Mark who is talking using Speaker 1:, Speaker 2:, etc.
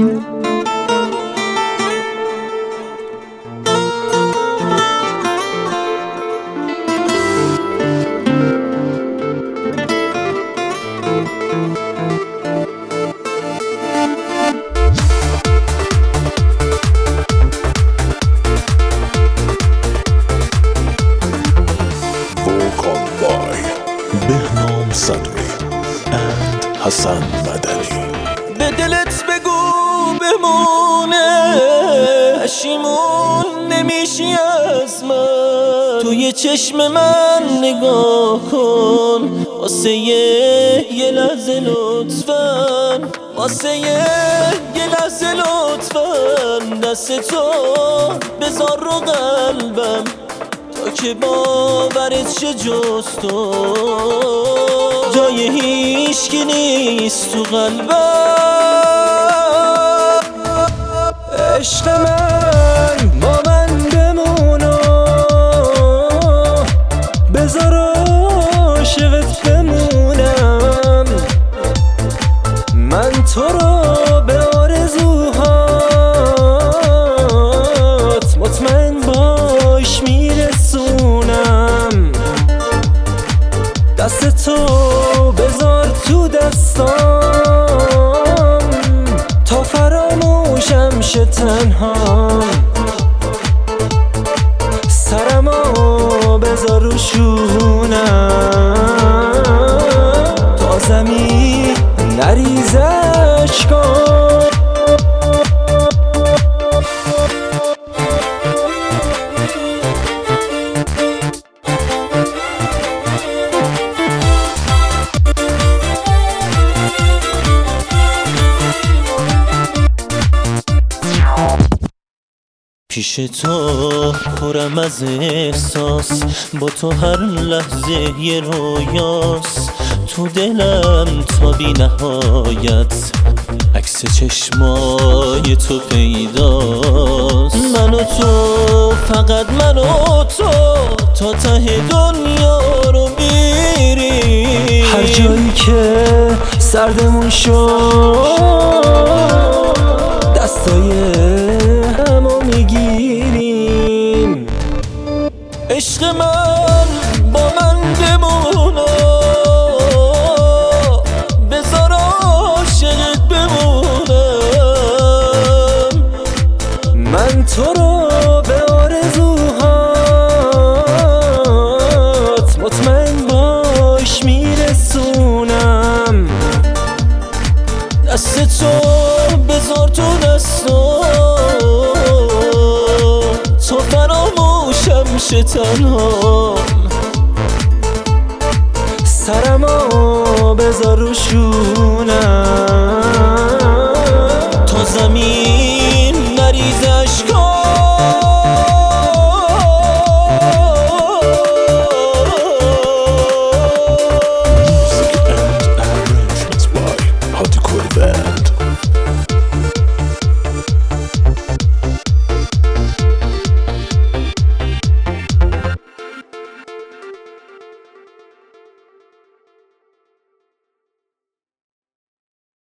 Speaker 1: بهنام صدری and حسن مدنی.
Speaker 2: به دلت بگو بمونه، پشیمون نمیشی از من. توی چشم من نگاه کن، واسه یه لحظه لطفاً، واسه یه لحظه لطفاً دستتو بذار رو قلبم تا که باورت شه جز تو جای هیچکی نیست تو قلبم. عشق من با من بمونو، بذار عاشقت بمونم. من تو رو به آرزوهات مطمئن باش میرسونم. دست تو بذار تو دستام تا فراموشم شه تنهام. سرمو بذار رو شونم تا زمین نریزه اشکام. پیش تو پرم از احساس، با تو هر لحظه یه رویاست. تو دلم تا بی نهایت عکس چشمای تو پیداست. من و تو، فقط من و تو، تا ته دنیا رو میریم. هر جایی که سردمون شد دستای همو میگیریم. عشق من با من بمونه، بذار عاشقت بمونم. من تو رو به آرزوهات مطمئن باش میرسونم. دست تو بذار تو دستم تا فراموشم شه تنهام. سرمو بذار رو شونم تا زمین نریزه